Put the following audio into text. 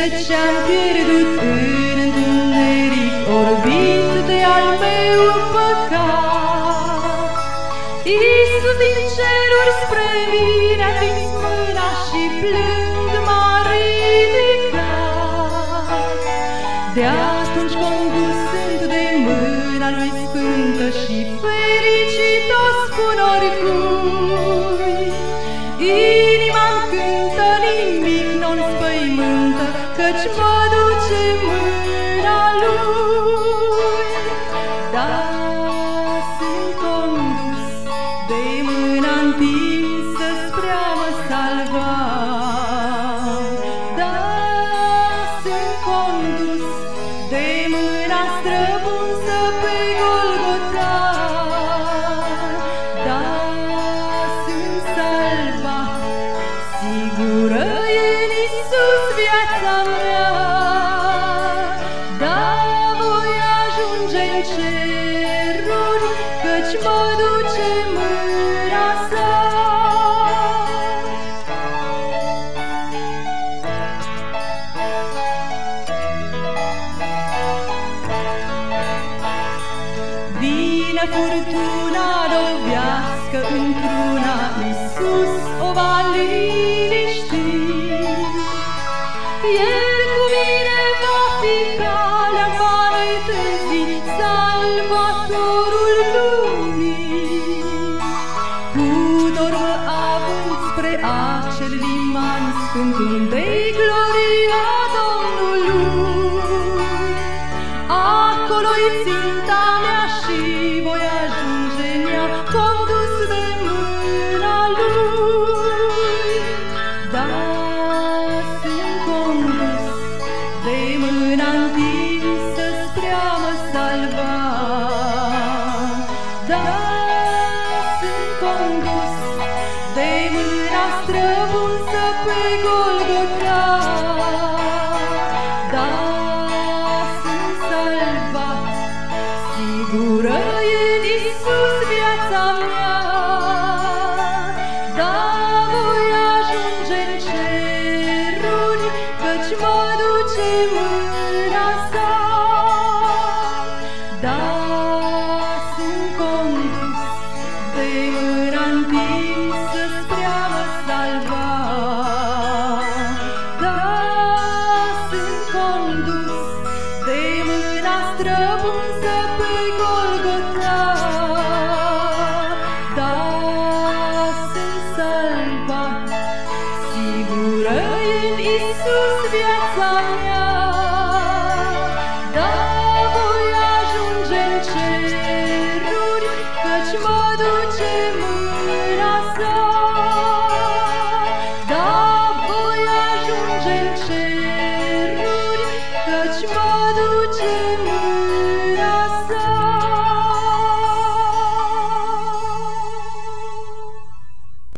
Căci am pierdut în întuneric, orbit de al meu păcat. Iisus din ceruri spre mine a întins mâna și plând m-a ridicat. De atunci condusând de mâna lui sfântă și fericit o spun oricui. Inima-mi cântă, nimic nu-n spăimântă, căci mă duce mâna lui. Da, sunt condus de mâna întinsă spre a mă salva. Da, sunt condus de mâna străpunsă pe Golgota. Da, sunt salvat, sigură e în Iisus viața mea. Da, voi ajunge în ceruri, căci mă duce mâna sa. Vine furtuna, dovească într-una, Iisus o va liniști. El cu mine va fi calea, va netrezi Salvatorul lumii. Cu dor mă având spre acel liman sfânt, unde-i gloria Domnului. Acolo-i ținta mea și voi ajunge în ea, condus de mâna lui. Da, sunt condus de mâna întinsă spre a mă salva. Da, sunt condus de mâna străpunsă pe Golgota. Da, sunt salvat, sigură e în Iisus viața mea. Da, voi ajunge în ceruri, căci mă duce mâna sa. Da, sunt condus de mâna întinsă spre a mă salva. Da, sunt condus de mâna străpunsă pe Golgota. Da, sunt salvat, sigură e în Iisus viața mea. Da, voi ajunge în ceruri, căci mă duce